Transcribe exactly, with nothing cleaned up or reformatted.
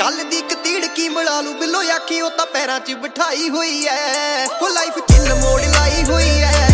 ਕੱਲ ਦੀ ਕਤੀੜ ਕੀ ਮਿਲਾ ਲੂ ਬਿੱਲੋ ਆਖੀ ਉਹ ਤਾਂ ਪੈਰਾਂ 'ਚ ਬਿਠਾਈ ਹੋਈ ਐ ਉਹ ਲਾਈਫ ਕਿੰਨ ਮੋੜ ਲਾਈ ਹੋਈ ਐ